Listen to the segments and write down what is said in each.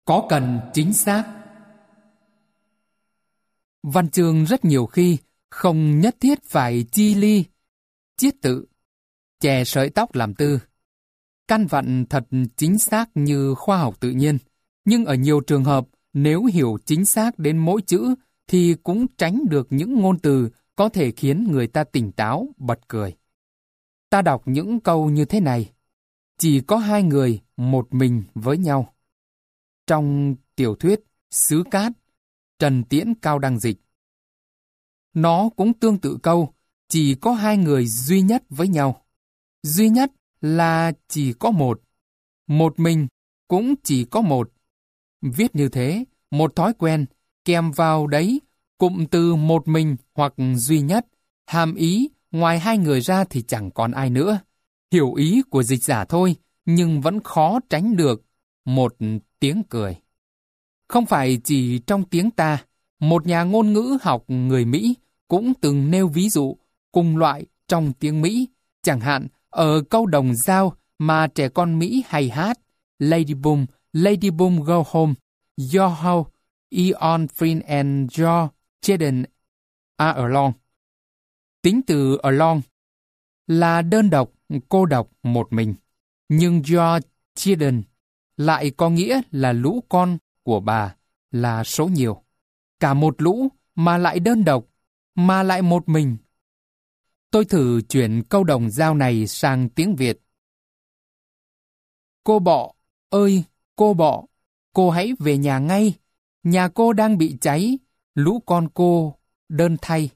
Có cần chính xác. Văn chương rất nhiều khi không nhất thiết phải chi ly, chiết tự, chè sợi tóc làm tư. Căn vặn thật chính xác như khoa học tự nhiên, nhưng ở nhiều trường hợp, nếu hiểu chính xác đến mỗi chữ thì cũng tránh được những ngôn từ có thể khiến người ta tỉnh táo, bật cười. Ta đọc những câu như thế này: chỉ có hai người một mình với nhau. Trong tiểu thuyết Xứ Cát, Trần Tiễn Cao đăng dịch. Nó cũng tương tự câu chỉ có hai người duy nhất với nhau. Duy nhất là chỉ có một. Một mình cũng chỉ có một. Viết như thế, một thói quen, kèm vào đấy cụm từ một mình hoặc duy nhất, hàm ý ngoài hai người ra thì chẳng còn ai nữa. Hiểu ý của dịch giả thôi, nhưng vẫn khó tránh được một tiếng cười. Không phải chỉ trong tiếng ta, một nhà ngôn ngữ học người Mỹ cũng từng nêu ví dụ cùng loại trong tiếng Mỹ, chẳng hạn ở câu đồng dao mà trẻ con Mỹ hay hát: Lady Boom go home, your house, Eon friend and your children are alone. Tính từ alone là đơn độc, cô độc, một mình, nhưng your children lại có nghĩa là lũ con của bà, là số nhiều. Cả một lũ mà lại đơn độc, mà lại một mình. Tôi thử chuyển câu đồng dao này sang tiếng Việt. Cô bọ ơi, cô bọ, cô hãy về nhà ngay. Nhà cô đang bị cháy, lũ con cô đơn thay.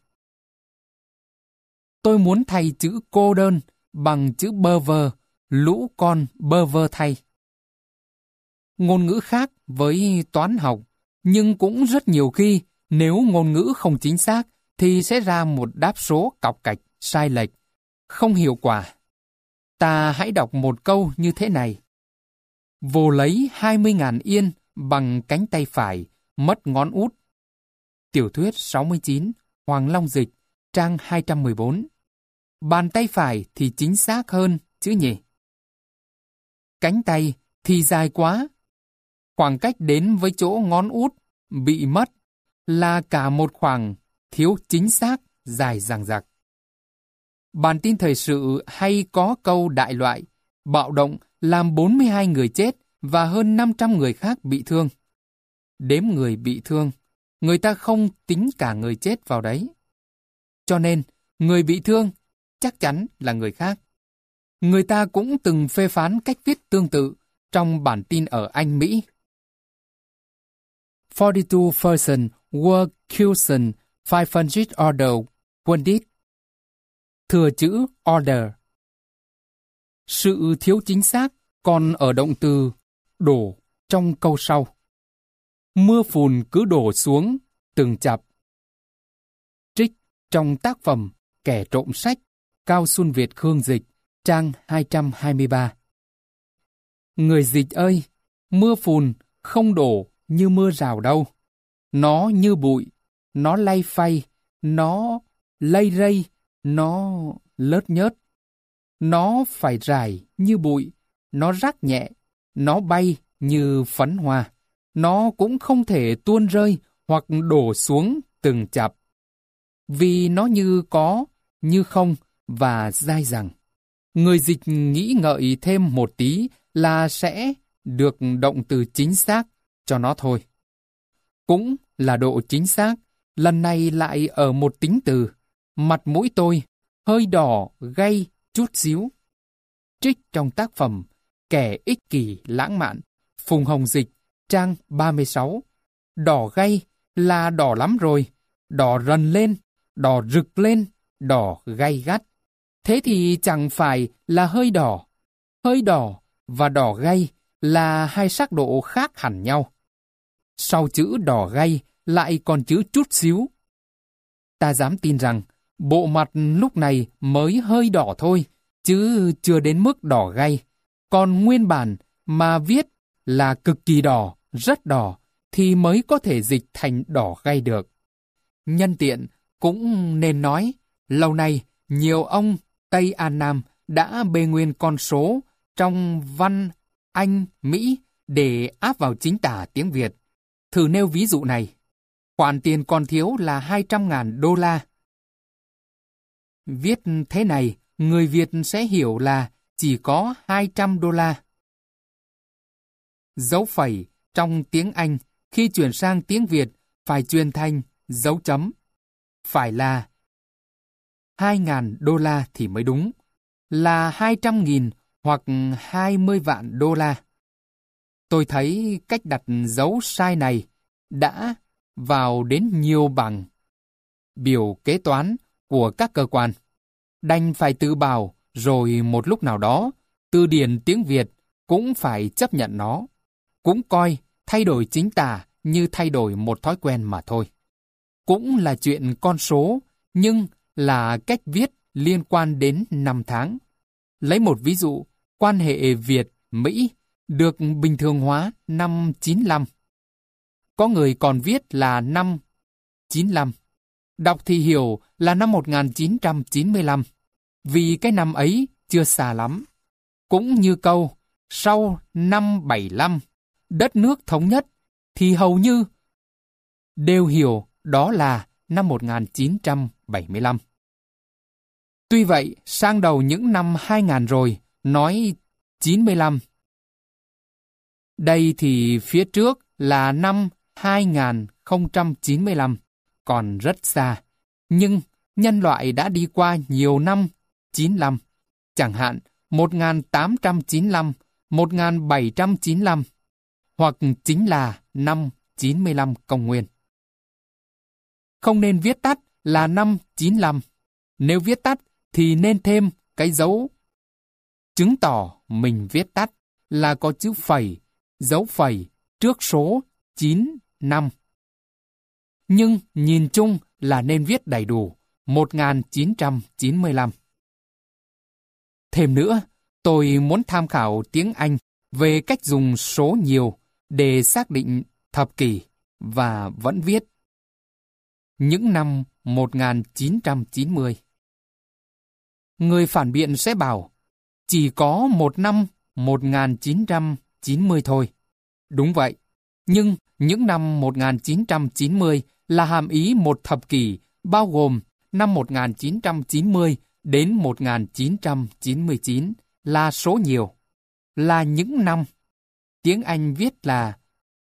Tôi muốn thay chữ cô đơn bằng chữ bơ vơ, lũ con bơ vơ thay. Ngôn ngữ khác với toán học, nhưng cũng rất nhiều khi nếu ngôn ngữ không chính xác thì sẽ ra một đáp số cọc cạch, sai lệch, không hiệu quả. Ta hãy đọc một câu như thế này: vồ lấy 20.000 yên bằng cánh tay phải, mất ngón út. Tiểu thuyết 69, Hoàng Long dịch, trang 214. Bàn tay phải thì chính xác hơn chứ nhỉ? Cánh tay thì dài quá. Khoảng cách đến với chỗ ngón út bị mất là cả một khoảng thiếu chính xác dài dằng dặc. Bản tin thời sự hay có câu đại loại: bạo động làm 42 người chết và hơn 500 người khác bị thương. Đếm người bị thương, người ta không tính cả người chết vào đấy. Cho nên, người bị thương chắc chắn là người khác. Người ta cũng từng phê phán cách viết tương tự trong bản tin ở Anh, Mỹ. 42 persons were killed in 500 order wounded. Thừa chữ order. Sự thiếu chính xác còn ở động từ đổ trong câu sau. Mưa phùn cứ đổ xuống từng chặp. Trích trong tác phẩm Kẻ trộm sách, Cao Xuân Việt Khương dịch, trang 223. Người dịch ơi, mưa phùn không đổ như mưa rào đâu. Nó như bụi, nó lay phay, nó lây rây, nó lớt nhớt. Nó phải rải như bụi, nó rác nhẹ, nó bay như phấn hoa. Nó cũng không thể tuôn rơi hoặc đổ xuống từng chặp. Vì nó như có, như không và dai dẳng. Người dịch nghĩ ngợi thêm một tí là sẽ được động từ chính xác cho nó thôi. Cũng là độ chính xác, lần này lại ở một tính từ. Mặt mũi tôi hơi đỏ gay chút xíu. Trích trong tác phẩm Kẻ ích kỷ lãng mạn, Phùng Hồng dịch, trang 36. Đỏ gay là đỏ lắm rồi, đỏ rần lên, đỏ rực lên, đỏ gay gắt. Thế thì chẳng phải là hơi đỏ. Hơi đỏ và đỏ gay là hai sắc độ khác hẳn nhau. Sau chữ đỏ gay lại còn chữ chút xíu. Ta dám tin rằng bộ mặt lúc này mới hơi đỏ thôi, chứ chưa đến mức đỏ gay. Còn nguyên bản mà viết là cực kỳ đỏ, rất đỏ, thì mới có thể dịch thành đỏ gay được. Nhân tiện cũng nên nói, lâu nay nhiều ông Tây An Nam đã bê nguyên con số trong văn Anh, Mỹ để áp vào chính tả tiếng Việt. Thử nêu ví dụ này. Khoản tiền còn thiếu là 200.000 đô la. Viết thế này, người Việt sẽ hiểu là chỉ có 200 đô la. Dấu phẩy trong tiếng Anh khi chuyển sang tiếng Việt phải truyền thành dấu chấm. Phải là 2.000 đô la thì mới đúng, là 200.000 hoặc 20 vạn đô la. Tôi thấy cách đặt dấu sai này đã vào đến nhiều bảng biểu kế toán của các cơ quan. Đành phải tự bảo, rồi một lúc nào đó, từ điển tiếng Việt cũng phải chấp nhận nó. Cũng coi thay đổi chính tả như thay đổi một thói quen mà thôi. Cũng là chuyện con số, nhưng là cách viết liên quan đến năm tháng. Lấy một ví dụ, quan hệ Việt-Mỹ được bình thường hóa năm 95. Có người còn viết là năm 95. Đọc thì hiểu là năm 1995, vì cái năm ấy chưa xa lắm. Cũng như câu, sau năm 75, đất nước thống nhất, thì hầu như đều hiểu đó là năm 1975. Tuy vậy, sang đầu những năm 2000 rồi, nói 95. Đây thì phía trước là năm 2095, còn rất xa. Nhưng nhân loại đã đi qua nhiều năm 95, chẳng hạn 1895, 1795, hoặc chính là năm 95 công nguyên. Không nên viết tắt là năm 95. Nếu viết tắt thì nên thêm cái dấu chứng tỏ mình viết tắt là có chữ phẩy, dấu phẩy trước số 95. Nhưng nhìn chung là nên viết đầy đủ 1995. Thêm nữa, tôi muốn tham khảo tiếng Anh về cách dùng số nhiều để xác định thập kỷ và vẫn viết những năm 1990. Người phản biện sẽ bảo, chỉ có một năm 1990 thôi. Đúng vậy, nhưng những năm 1990 là hàm ý một thập kỷ, bao gồm năm 1990 đến 1999 là số nhiều, là những năm. Tiếng Anh viết là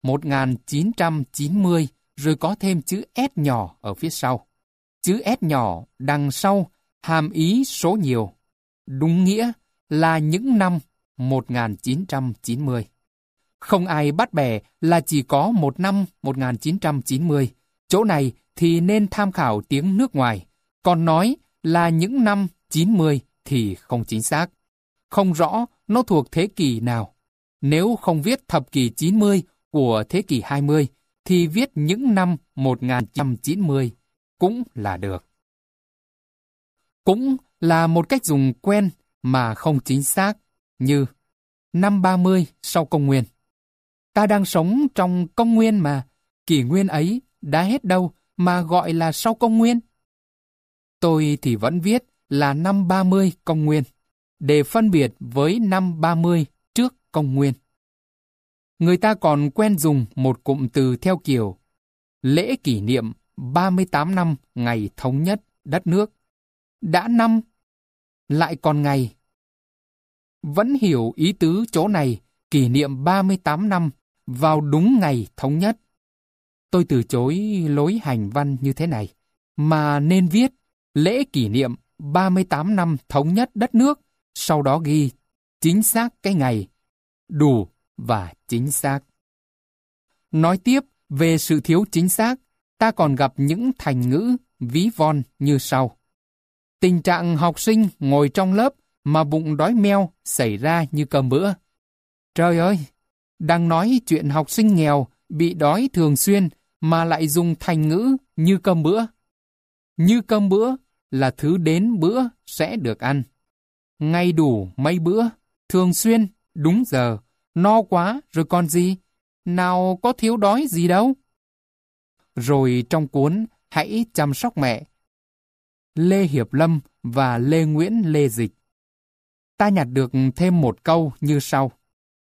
1990 rồi có thêm chữ S nhỏ ở phía sau. Chữ S nhỏ đằng sau hàm ý số nhiều. Đúng nghĩa là những năm 1990. Không ai bắt bẻ là chỉ có một năm 1990. Chỗ này thì nên tham khảo tiếng nước ngoài. Còn nói là những năm 90 thì không chính xác. Không rõ nó thuộc thế kỷ nào. Nếu không viết thập kỷ 90 của thế kỷ 20, thì viết những năm 1990 cũng là được. Cũng là một cách dùng quen mà không chính xác, như năm 30 sau công nguyên. Ta đang sống trong công nguyên mà, kỷ nguyên ấy đã hết đâu mà gọi là sau công nguyên. Tôi thì vẫn viết là năm 30 công nguyên, để phân biệt với năm 30 trước công nguyên. Người ta còn quen dùng một cụm từ theo kiểu lễ kỷ niệm 38 năm ngày thống nhất đất nước. Đã năm, lại còn ngày. Vẫn hiểu ý tứ chỗ này, kỷ niệm 38 năm vào đúng ngày thống nhất. Tôi từ chối lối hành văn như thế này, mà nên viết lễ kỷ niệm 38 năm thống nhất đất nước, sau đó ghi chính xác cái ngày, đủ và chính xác. Nói tiếp về sự thiếu chính xác, ta còn gặp những thành ngữ ví von như sau. Tình trạng học sinh ngồi trong lớp mà bụng đói meo xảy ra như cơm bữa. Trời ơi, đang nói chuyện học sinh nghèo bị đói thường xuyên mà lại dùng thành ngữ như cơm bữa. Như cơm bữa là thứ đến bữa sẽ được ăn. Ngày đủ mấy bữa, thường xuyên, đúng giờ, no quá rồi còn gì, nào có thiếu đói gì đâu. Rồi trong cuốn Hãy chăm sóc mẹ, Lê Hiệp Lâm và Lê Nguyễn Lê Dịch, ta nhặt được thêm một câu như sau.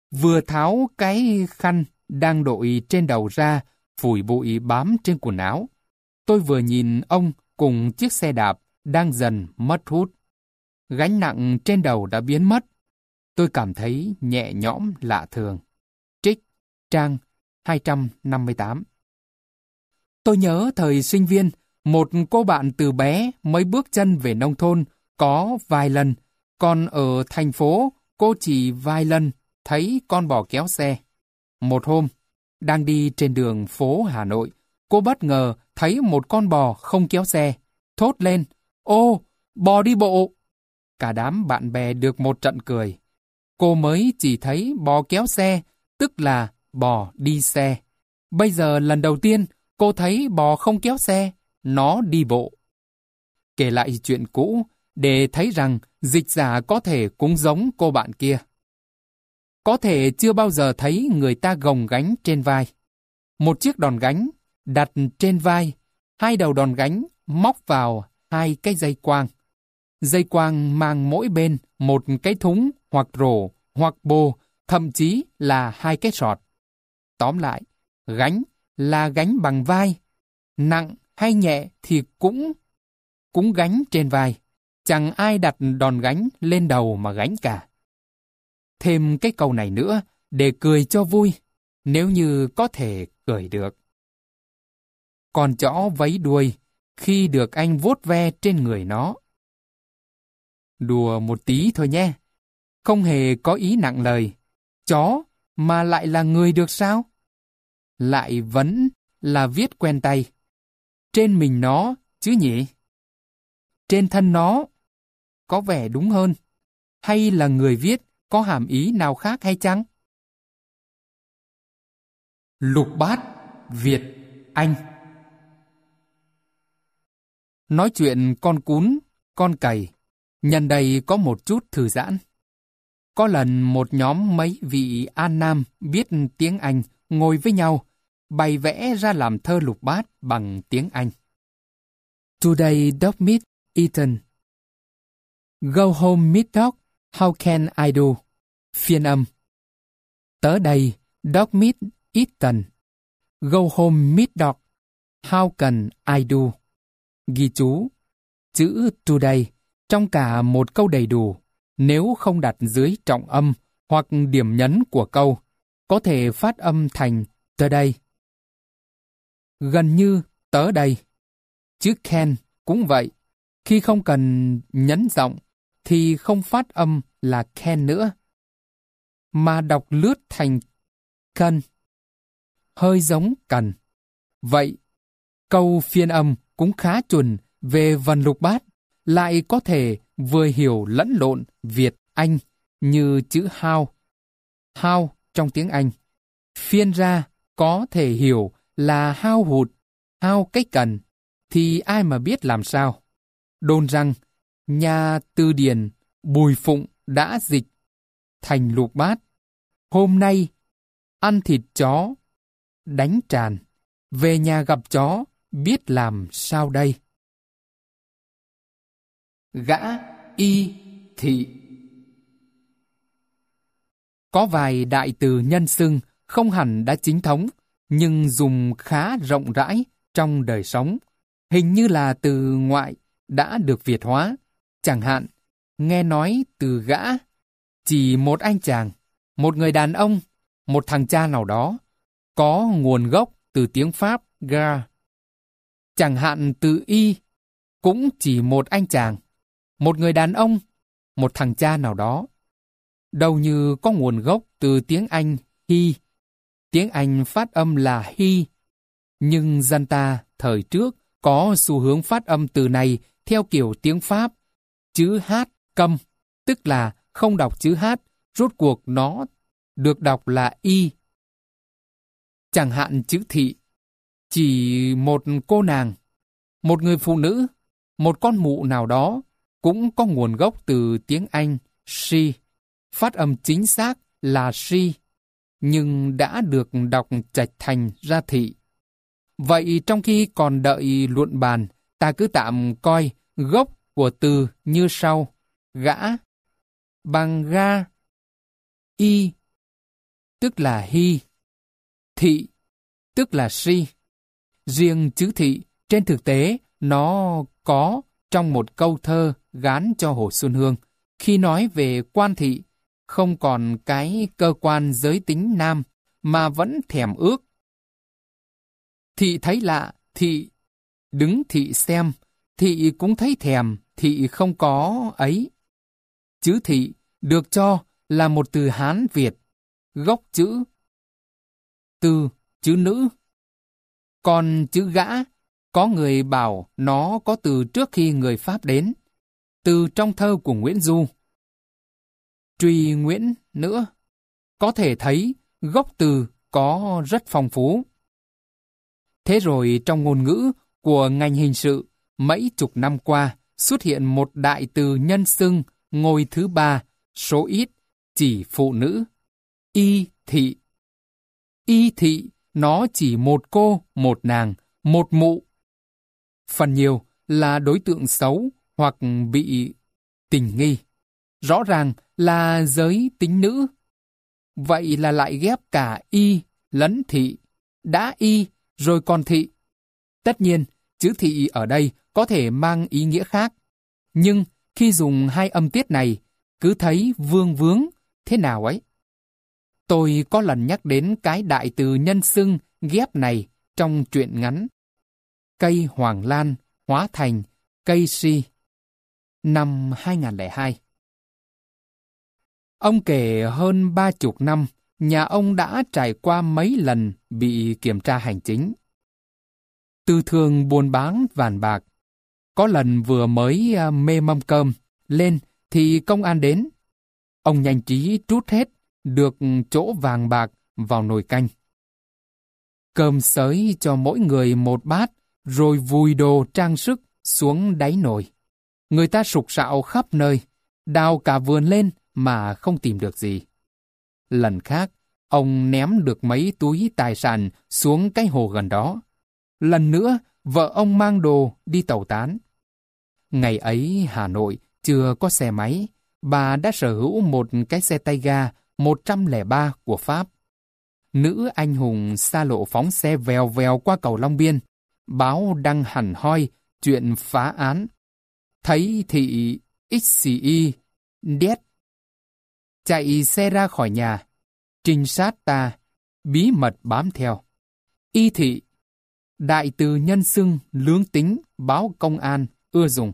vừa tháo cái khăn đang đội trên đầu ra, phủi bụi bám trên quần áo. Tôi vừa nhìn ông cùng chiếc xe đạp đang dần mất hút. Gánh nặng trên đầu đã biến mất. Tôi cảm thấy nhẹ nhõm lạ thường. Trích, trang 258. Tôi nhớ thời sinh viên, một cô bạn từ bé mới bước chân về nông thôn có vài lần, còn ở thành phố cô chỉ vài lần thấy con bò kéo xe. Một hôm, đang đi trên đường phố Hà Nội, cô bất ngờ thấy một con bò không kéo xe, thốt lên, "Ô, bò đi bộ!" Cả đám bạn bè được một trận cười. Cô mới chỉ thấy bò kéo xe, tức là bò đi xe. Bây giờ lần đầu tiên, cô thấy bò không kéo xe, nó đi bộ. Kể lại chuyện cũ, để thấy rằng dịch giả có thể cũng giống cô bạn kia. Có thể chưa bao giờ thấy người ta gồng gánh trên vai. Một chiếc đòn gánh đặt trên vai, hai đầu đòn gánh móc vào hai cái dây quang. Dây quang mang mỗi bên một cái thúng hoặc rổ hoặc bô, thậm chí là hai cái sọt. Tóm lại, gánh là gánh bằng vai. Nặng hay nhẹ thì cũng gánh trên vai. Chẳng ai đặt đòn gánh lên đầu mà gánh cả. Thêm cái câu này nữa để cười cho vui, nếu như có thể cười được. Con chó vẫy đuôi khi được anh vuốt ve trên người nó. Đùa một tí thôi nhé. Không hề có ý nặng lời. Chó mà lại là người được sao? Lại vẫn là viết quen tay. Trên mình nó chứ nhỉ? Trên thân nó có vẻ đúng hơn. Hay là người viết có hàm ý nào khác hay chăng? Lục bát, Việt, Anh. Nói chuyện con cún, con cầy, nhân đây có một chút thư giãn. Có lần một nhóm mấy vị An Nam biết tiếng Anh ngồi với nhau, bày vẽ ra làm thơ lục bát bằng tiếng Anh. Today dog meat eaten. Go home meat dog, how can I do? Phiên âm. Tới đây, dog meat eaten. Go home meat dog, how can I do? Ghi chú, chữ today trong cả một câu đầy đủ, nếu không đặt dưới trọng âm hoặc điểm nhấn của câu, có thể phát âm thành tới đây. Gần như tới đây. Chữ can cũng vậy. Khi không cần nhấn giọng thì không phát âm là can nữa, mà đọc lướt thành cần, hơi giống cần. Vậy, câu phiên âm cũng khá chuẩn về vần lục bát, lại có thể vừa hiểu lẫn lộn Việt Anh như chữ how. How trong tiếng Anh. Phiên ra có thể hiểu là hao hụt, hao cái cần, thì ai mà biết làm sao. Đồn rằng, nhà từ điển Bùi Phụng đã dịch thành lục bát. Hôm nay, ăn thịt chó, đánh tràn, về nhà gặp chó, biết làm sao đây. Gã, y, thị. Có vài đại từ nhân xưng không hẳn đã chính thống, nhưng dùng khá rộng rãi trong đời sống. Hình như là từ ngoại đã được Việt hóa. Chẳng hạn, nghe nói từ gã, chỉ một anh chàng, một người đàn ông, một thằng cha nào đó, có nguồn gốc từ tiếng Pháp gars. Chẳng hạn từ y, cũng chỉ một anh chàng, một người đàn ông, một thằng cha nào đó. Đâu như có nguồn gốc từ tiếng Anh he. Tiếng Anh phát âm là he, nhưng dân ta thời trước có xu hướng phát âm từ này theo kiểu tiếng Pháp. Chữ h câm, tức là không đọc chữ h, rốt cuộc nó được đọc là y. Chẳng hạn chữ thị, chỉ một cô nàng, một người phụ nữ, một con mụ nào đó, cũng có nguồn gốc từ tiếng Anh she. Phát âm chính xác là she, nhưng đã được đọc chạch thành ra thị. Vậy trong khi còn đợi luận bàn, ta cứ tạm coi gốc của từ như sau: gã bằng ga, y tức là he. Thị, tức là she. Riêng chữ thị, trên thực tế, nó có trong một câu thơ gán cho Hồ Xuân Hương. Khi nói về quan thị, không còn cái cơ quan giới tính nam, mà vẫn thèm ước. Thị thấy lạ, thị đứng thị xem, thị cũng thấy thèm, thị không có ấy. Chữ thị được cho là một từ Hán Việt, gốc chữ từ chữ nữ. Còn chữ gã, có người bảo nó có từ trước khi người Pháp đến, từ trong thơ của Nguyễn Du. Truy Nguyễn nữa, có thể thấy gốc từ có rất phong phú. Thế rồi trong ngôn ngữ của ngành hình sự, mấy chục năm qua xuất hiện một đại từ nhân xưng ngôi thứ ba, số ít, chỉ phụ nữ, y thị. Y thị nó chỉ một cô, một nàng, một mụ. Phần nhiều là đối tượng xấu hoặc bị tình nghi. Rõ ràng là giới tính nữ. Vậy là lại ghép cả y lẫn thị, đã y rồi còn thị. Tất nhiên, chữ thị ở đây có thể mang ý nghĩa khác. Nhưng khi dùng hai âm tiết này, cứ thấy vương vướng thế nào ấy. Tôi có lần nhắc đến cái đại từ nhân xưng ghép này trong truyện ngắn Cây Hoàng Lan hóa thành cây si năm 2002. Ông kể hơn 30 năm, nhà ông đã trải qua mấy lần bị kiểm tra hành chính. Tư thương buôn bán vàng bạc. Có lần vừa mới mê mâm cơm lên thì công an đến. Ông nhanh trí trút hết được chỗ vàng bạc vào nồi canh. Cơm xới cho mỗi người một bát, rồi vùi đồ trang sức xuống đáy nồi. Người ta sục sạo khắp nơi, đào cả vườn lên mà không tìm được gì. Lần khác, ông ném được mấy túi tài sản xuống cái hồ gần đó. Lần nữa, vợ ông mang đồ đi tẩu tán. Ngày ấy Hà Nội chưa có xe máy, bà đã sở hữu một cái xe tay ga 103 của Pháp. Nữ anh hùng xa lộ phóng xe vèo vèo qua cầu Long Biên, báo đăng hẳn hoi chuyện phá án. Thấy thị XCI đét chạy xe ra khỏi nhà, trinh sát ta bí mật bám theo. Y thị, đại từ nhân xưng lướng tính báo công an ưa dùng.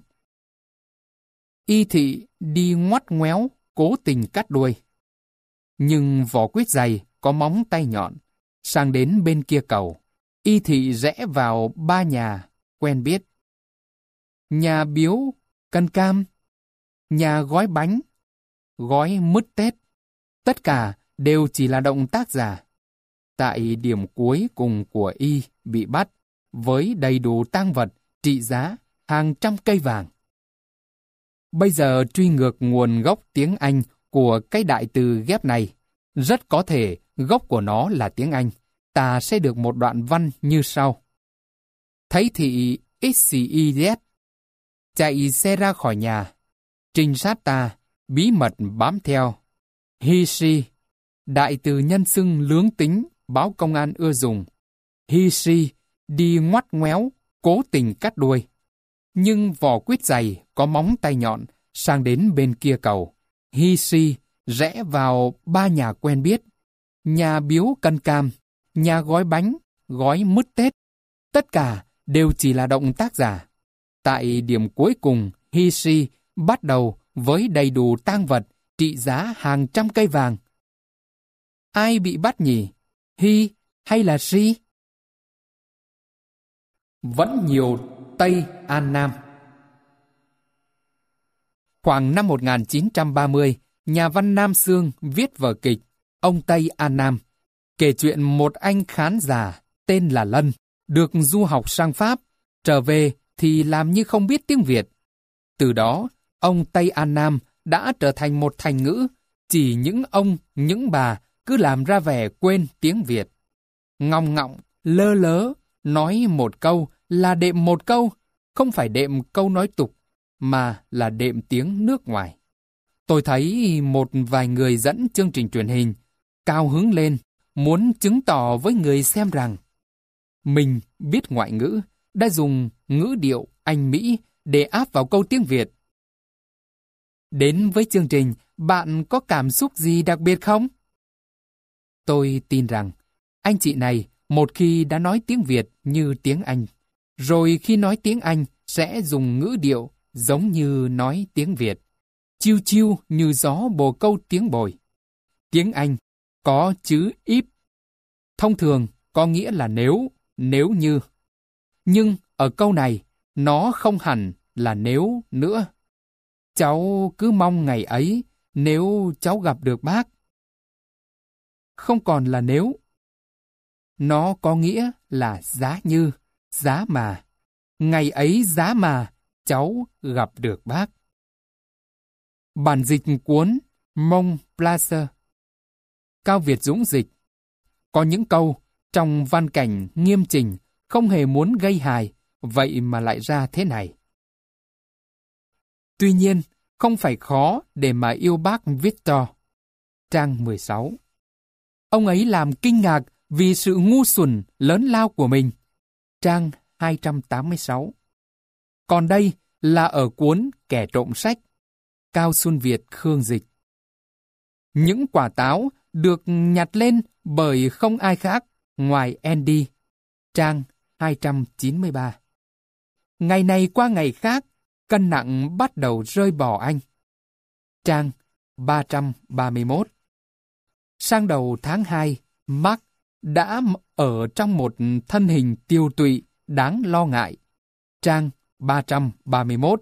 Y thị đi ngoắt ngoéo, cố tình cắt đuôi. Nhưng vỏ quýt dày có móng tay nhọn. Sang đến bên kia cầu, y thị rẽ vào ba nhà quen biết. Nhà biếu cân cam, nhà gói bánh, gói mứt Tết. Tất cả đều chỉ là động tác giả. Tại điểm cuối cùng của y bị bắt, với đầy đủ tang vật trị giá hàng trăm cây vàng. Bây giờ truy ngược nguồn gốc tiếng Anh của cái đại từ ghép này, rất có thể gốc của nó là tiếng Anh. Ta sẽ được một đoạn văn như sau. Thấy thị XCIZ chạy xe ra khỏi nhà, trinh sát ta bí mật bám theo. He she, đại từ nhân xưng lướng tính báo công an ưa dùng. He she đi ngoắt ngoéo, cố tình cắt đuôi. Nhưng vỏ quýt dày có móng tay nhọn, sang đến bên kia cầu. He she rẽ vào ba nhà quen biết. Nhà biếu cân cam, nhà gói bánh, gói mứt Tết. Tất cả đều chỉ là động tác giả. Tại điểm cuối cùng, he she bắt đầu với đầy đủ tang vật trị giá hàng trăm cây vàng. Ai bị bắt nhỉ? He hay là she? Vẫn nhiều Tây An Nam. Khoảng năm 1930, nhà văn Nam Xương viết vở kịch Ông Tây An Nam, kể chuyện một anh khán giả tên là Lân, được du học sang Pháp, trở về thì làm như không biết tiếng Việt. Từ đó, ông Tây An Nam đã trở thành một thành ngữ, chỉ những ông, những bà cứ làm ra vẻ quên tiếng Việt. Ngọng ngọng, lơ lớ, nói một câu là đệm một câu, không phải đệm câu nói tục, mà là đệm tiếng nước ngoài. Tôi thấy một vài người dẫn chương trình truyền hình cao hứng lên, muốn chứng tỏ với người xem rằng mình biết ngoại ngữ, đã dùng ngữ điệu Anh Mỹ để áp vào câu tiếng Việt. Đến với chương trình, bạn có cảm xúc gì đặc biệt không? Tôi tin rằng anh chị này một khi đã nói tiếng Việt như tiếng Anh, rồi khi nói tiếng Anh sẽ dùng ngữ điệu giống như nói tiếng Việt, chiêu chiêu như gió bồ câu tiếng bồi. Tiếng Anh có chữ if, thông thường có nghĩa là nếu như. Nhưng ở câu này, nó không hẳn là nếu nữa. Cháu cứ mong ngày ấy nếu cháu gặp được bác. Không còn là nếu. Nó có nghĩa là giá như, giá mà. Ngày ấy giá mà cháu gặp được bác. Bản dịch cuốn Mont Plaisir, Cao Việt Dũng dịch. Có những câu trong văn cảnh nghiêm chỉnh, không hề muốn gây hài, vậy mà lại ra thế này. Tuy nhiên, không phải khó để mà yêu bác Victor. Trang 16. Ông ấy làm kinh ngạc vì sự ngu xuẩn lớn lao của mình. Trang 286. Còn đây là ở cuốn Kẻ trộm sách, Cao Xuân Việt Khương dịch. Những quả táo được nhặt lên bởi không ai khác ngoài Andy. Trang 293. Ngày này qua ngày khác, cân nặng bắt đầu rơi bỏ anh. Trang 331. Sang đầu tháng 2, Mark đã ở trong một thân hình tiều tụy đáng lo ngại. Trang 331.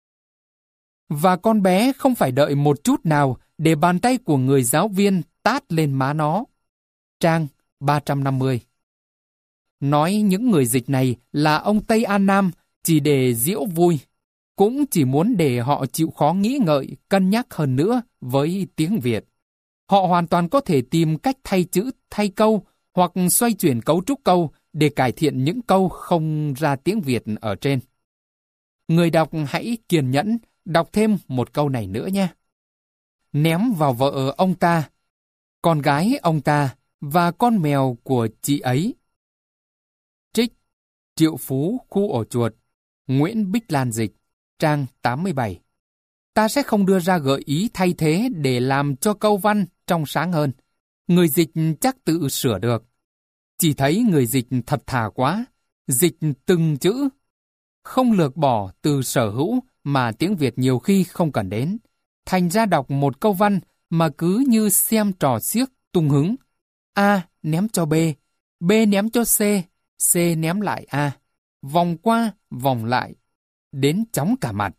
Và con bé không phải đợi một chút nào để bàn tay của người giáo viên tát lên má nó. Trang 350. Nói những người dịch này là ông Tây An Nam chỉ để giễu vui, cũng chỉ muốn để họ chịu khó nghĩ ngợi, cân nhắc hơn nữa với tiếng Việt. Họ hoàn toàn có thể tìm cách thay chữ, thay câu hoặc xoay chuyển cấu trúc câu để cải thiện những câu không ra tiếng Việt ở trên. Người đọc hãy kiên nhẫn đọc thêm một câu này nữa nhé. Ném vào vợ ông ta, con gái ông ta và con mèo của chị ấy. Trích Triệu Phú Khu Ổ Chuột, Nguyễn Bích Lan dịch, trang 87. Ta sẽ không đưa ra gợi ý thay thế để làm cho câu văn trong sáng hơn. Người dịch chắc tự sửa được. Chỉ thấy người dịch thật thà quá, dịch từng chữ, không lược bỏ từ sở hữu mà tiếng Việt nhiều khi không cần đến. Thành ra đọc một câu văn mà cứ như xem trò xiếc tung hứng. A ném cho B, B ném cho C, C ném lại A, vòng qua, vòng lại, đến chóng cả mặt.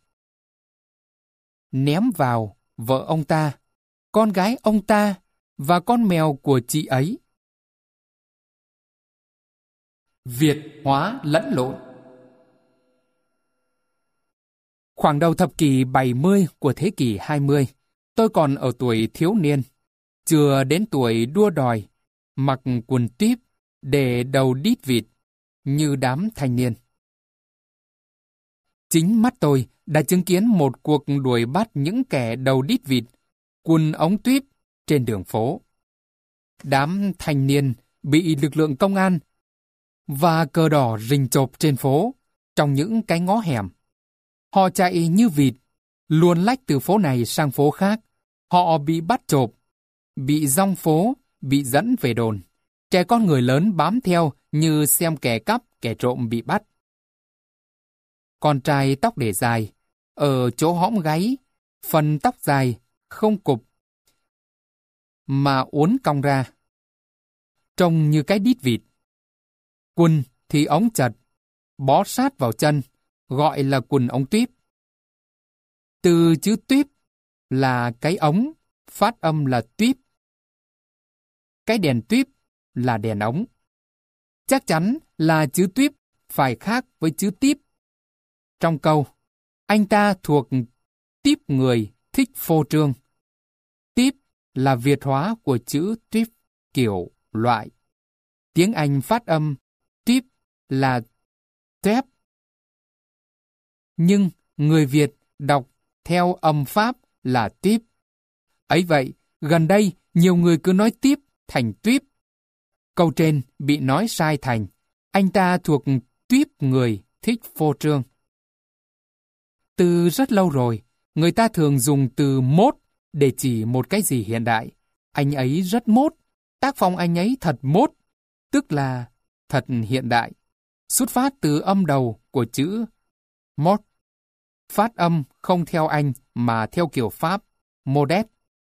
Ném vào vợ ông ta, con gái ông ta và con mèo của chị ấy. Việt hóa lẫn lộn. Khoảng đầu thập kỷ 70 của thế kỷ 20, tôi còn ở tuổi thiếu niên, chưa đến tuổi đua đòi, mặc quần típ để đầu đít vịt như đám thanh niên. Chính mắt tôi đã chứng kiến một cuộc đuổi bắt những kẻ đầu đít vịt, quần ống tuýp trên đường phố. Đám thanh niên bị lực lượng công an và cờ đỏ rình chộp trên phố, trong những cái ngõ hẻm. Họ chạy như vịt, luồn lách từ phố này sang phố khác. Họ bị bắt chộp, bị dong phố, bị dẫn về đồn. Trẻ con người lớn bám theo như xem kẻ cắp, kẻ trộm bị bắt. Con trai tóc để dài, ở chỗ hõm gáy, phần tóc dài, không cụp, mà uốn cong ra, trông như cái đít vịt. Quần thì ống chật, bó sát vào chân, gọi là quần ống tuýp. Từ chữ tuýp là cái ống, phát âm là tuýp. Cái đèn tuýp là đèn ống. Chắc chắn là chữ tuýp phải khác với chữ típ. Trong câu, anh ta thuộc típ người thích phô trương. Típ là Việt hóa của chữ tuýp kiểu loại. Tiếng Anh phát âm típ là tép. Nhưng người Việt đọc theo âm Pháp là típ. Ấy vậy, gần đây nhiều người cứ nói típ thành tuyếp. Câu trên bị nói sai thành anh ta thuộc tuyếp người thích phô trương. Từ rất lâu rồi, người ta thường dùng từ mốt để chỉ một cái gì hiện đại. Anh ấy rất mốt, tác phong anh ấy thật mốt, tức là thật hiện đại. Xuất phát từ âm đầu của chữ mốt. Phát âm không theo Anh mà theo kiểu Pháp, modest.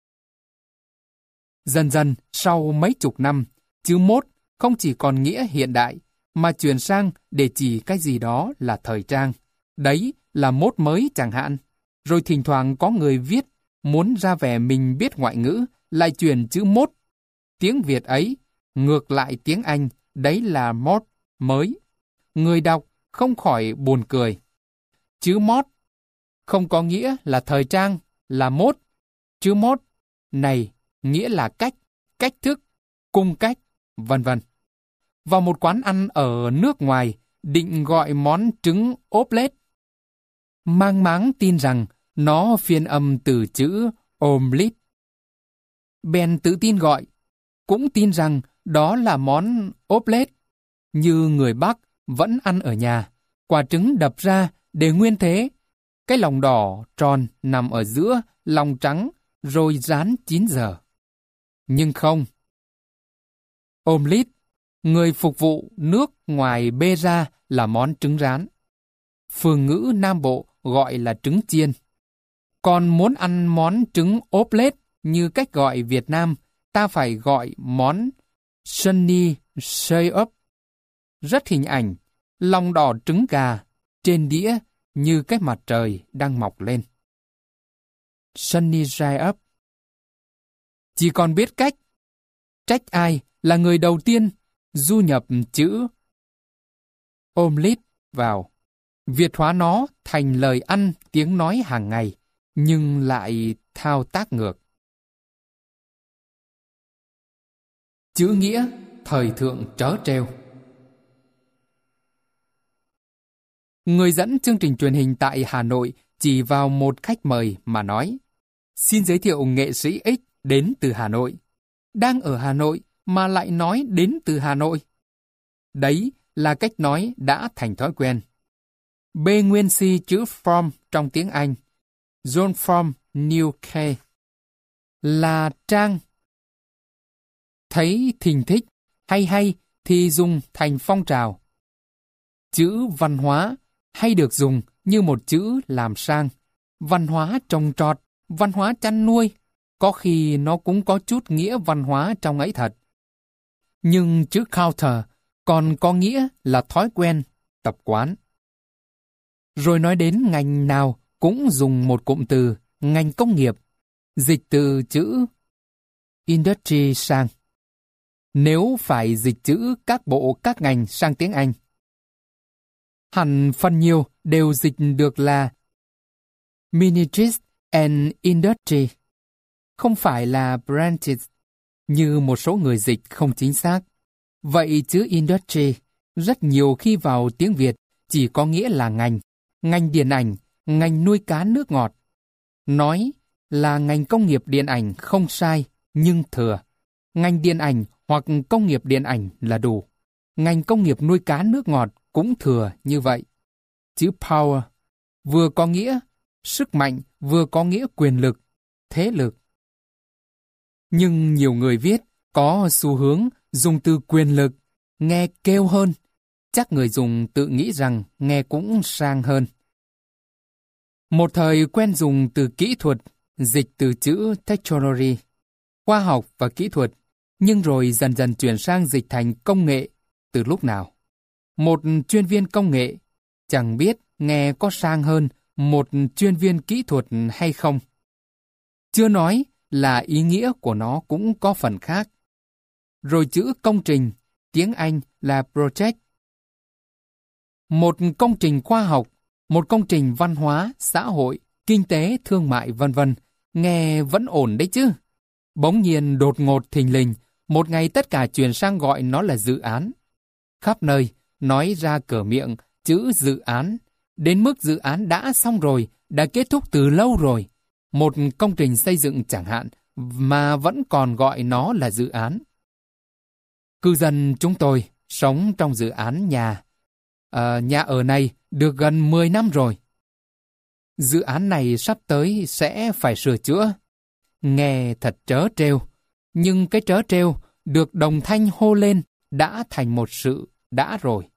Dần dần, sau mấy chục năm, chữ mốt không chỉ còn nghĩa hiện đại, mà chuyển sang để chỉ cái gì đó là thời trang. Đấy là mốt mới chẳng hạn. Rồi thỉnh thoảng có người viết, muốn ra vẻ mình biết ngoại ngữ, lại chuyển chữ mốt. Tiếng Việt ấy, ngược lại tiếng Anh, đấy là mốt mới. Người đọc không khỏi buồn cười. Chữ mốt không có nghĩa là thời trang, là mốt. Chữ mốt này nghĩa là cách, cách thức, cung cách, vân vân. Vào một quán ăn ở nước ngoài, định gọi món trứng omelette. Mang máng tin rằng nó phiên âm từ chữ omelette. Bèn tự tin gọi, cũng tin rằng đó là món omelette. Như người Bắc vẫn ăn ở nhà, quả trứng đập ra để nguyên thế. Cái lòng đỏ tròn nằm ở giữa, lòng trắng, rồi rán 9 giờ. Nhưng không. Omelette, người phục vụ nước ngoài bê ra là món trứng rán. Phương ngữ Nam Bộ gọi là trứng chiên. Còn muốn ăn món trứng omelette như cách gọi Việt Nam, ta phải gọi món sunny side up. Rất hình ảnh, lòng đỏ trứng gà, trên đĩa như cái mặt trời đang mọc lên. Sunny side up. Chỉ còn biết cách. Trách ai là người đầu tiên du nhập chữ omelette vào. Việt hóa nó thành lời ăn tiếng nói hàng ngày, nhưng lại thao tác ngược. Chữ nghĩa thời thượng trớ trêu. Người dẫn chương trình truyền hình tại Hà Nội chỉ vào một khách mời mà nói: xin giới thiệu nghệ sĩ X đến từ Hà Nội. Đang ở Hà Nội mà lại nói đến từ Hà Nội. Đấy là cách nói đã thành thói quen. B nguyên si chữ from trong tiếng Anh, John from New K, là trang. Thấy thình thích, hay thì dùng thành phong trào. Chữ văn hóa hay được dùng như một chữ làm sang. Văn hóa trồng trọt, văn hóa chăn nuôi, có khi nó cũng có chút nghĩa văn hóa trong ấy thật. Nhưng chữ culture còn có nghĩa là thói quen, tập quán. Rồi nói đến ngành nào cũng dùng một cụm từ, ngành công nghiệp, dịch từ chữ industry sang. Nếu phải dịch chữ các bộ các ngành sang tiếng Anh, hẳn phần nhiều đều dịch được là Ministries and Industry, không phải là branches, như một số người dịch không chính xác. Vậy chữ industry rất nhiều khi vào tiếng Việt chỉ có nghĩa là ngành điện ảnh, ngành nuôi cá nước ngọt. Nói là ngành công nghiệp điện ảnh không sai, nhưng thừa. Ngành điện ảnh hoặc công nghiệp điện ảnh là đủ. Ngành công nghiệp nuôi cá nước ngọt cũng thừa như vậy. Chữ power vừa có nghĩa sức mạnh, vừa có nghĩa quyền lực, thế lực. Nhưng nhiều người viết có xu hướng dùng từ quyền lực, nghe kêu hơn. Chắc người dùng tự nghĩ rằng nghe cũng sang hơn. Một thời quen dùng từ kỹ thuật, dịch từ chữ technology, khoa học và kỹ thuật, nhưng rồi dần dần chuyển sang dịch thành công nghệ. Từ lúc nào? Một chuyên viên công nghệ, chẳng biết nghe có sang hơn một chuyên viên kỹ thuật hay không. Chưa nói là ý nghĩa của nó cũng có phần khác. Rồi chữ công trình, tiếng Anh là project. Một công trình khoa học, một công trình văn hóa, xã hội, kinh tế, thương mại vân vân, nghe vẫn ổn đấy chứ. Bỗng nhiên đột ngột thình lình, một ngày tất cả chuyển sang gọi nó là dự án. Khắp nơi, nói ra cửa miệng, chữ dự án. Đến mức dự án đã xong rồi, đã kết thúc từ lâu rồi. Một công trình xây dựng chẳng hạn, mà vẫn còn gọi nó là dự án. Cư dân chúng tôi sống trong dự án nhà ở này được gần 10 năm rồi. Dự án này sắp tới sẽ phải sửa chữa. Nghe thật trớ trêu, nhưng cái trớ trêu được đồng thanh hô lên đã thành một sự đã rồi.